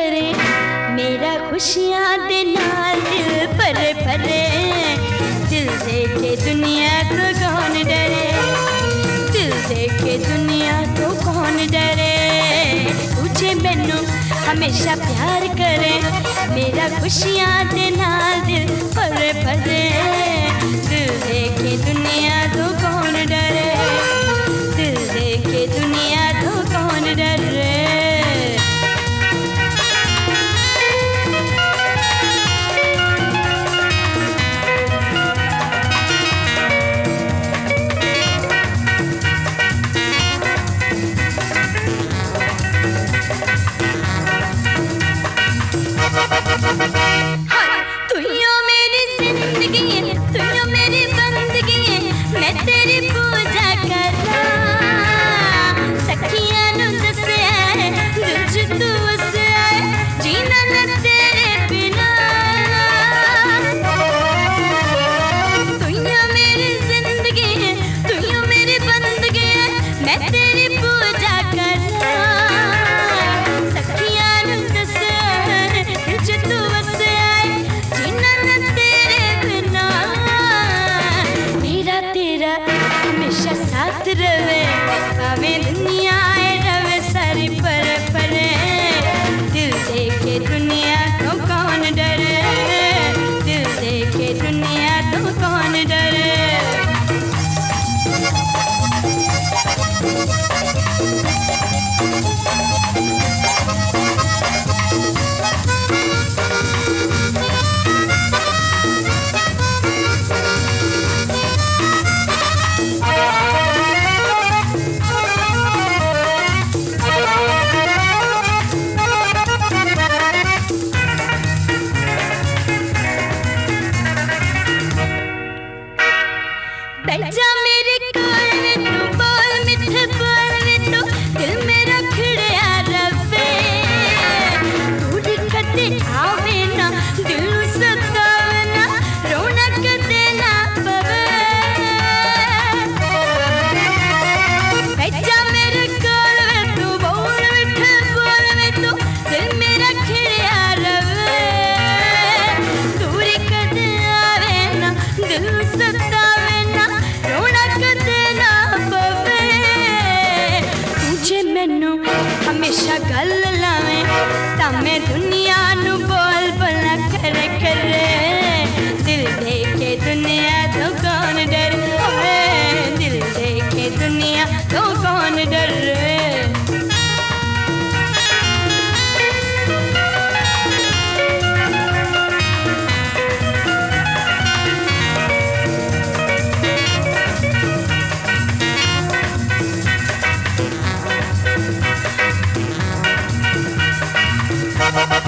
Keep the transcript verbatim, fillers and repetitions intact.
करे, मेरा खुशियां दे नाल दिल भरे भरे। दिल देखे दुनिया तो कौन डरे, दिल देखे दुनिया तो कौन डरे। तुझे मैनू हमेशा प्यार करे, मेरा खुशियां दे नाल दिल भरे भरे। दिल देखे दुनिया तो कौन डरे, दिल देखे दुनिया तो कौन डरे। तू यो मेरी जिंदगी है, तू यो मेरी बंदगी है, मैं तेरी पूजा करा। सखियां नू दस्या है दिल च तू वस्या है, जीना ना तेरे बिना। तू यो मेरी जिंदगी है, तू यो मेरी बंदगी है, मैं तेरी पूजा करा। सखियां नू दस्या है दिल च तू वस्या है, जीना ना तेरे बिना। मेरा तेरा हमेशा साथ रवे, भावे दुनिया आए रवे सारी पर परे। दिल देखे दुनिया तो कौन डरे, दिल देखे दुनिया तो कौन डरे। बैठा मेरे कोल में तू बोल मिठे बोल में तू, दिल मेरा खिड़या रवे। दूरी कदे आवे ना दिल सतावे ना, रोना कदे ना पवे। बैठा मेरे कोल में तू बोल मिठे बोल में तू, दिल मेरा खिड़या रवे। दूरी कदे आवे ना दिल सतावे ना, रोना कदे ना पवे। तुझे मैनू हमेशा गल लावे, तामें दुनिया नू बोल बोला करे करे। दिल देखे दुनिया तो कौन डरे, ओए दिल देखे दुनिया तो कौन डरे। Bye.